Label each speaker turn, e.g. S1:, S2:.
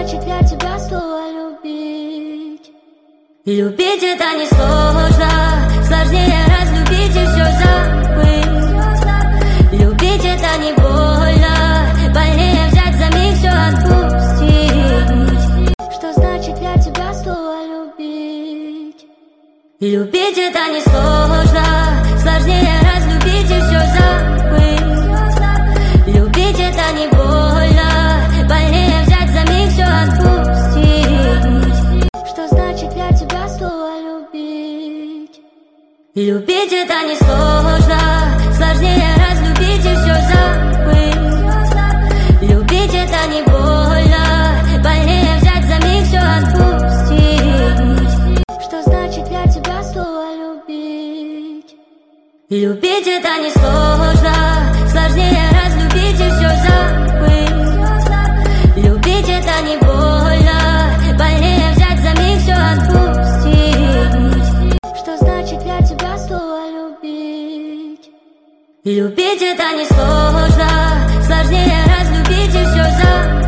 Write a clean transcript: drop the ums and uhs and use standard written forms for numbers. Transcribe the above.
S1: значит для тебя слово любить?
S2: Любить это не сложно, сложнее разлюбить и все забыть. Любить это не больно, больнее взять за миг все отпустить.
S1: Что значит для тебя слово любить?
S2: Любить это не сложно, сложнее разлюбить и все забыть. Любить это не больно, больнее взять за миг все отпустить.
S1: Что значит для тебя слово любить?
S2: Любить это не сложно, сложнее разлюбить и все забыть. Любить это не больно, больнее взять за миг все отпустить.
S1: Что значит для тебя слово любить?
S2: Любить это не сложно, сложнее разлюбить и все забыть. Любить это не больно, больнее взять за миг все отпустить.
S1: Что значит для тебя слово любить?
S2: Любить это не сложно, сложнее разлюбить и все забыть.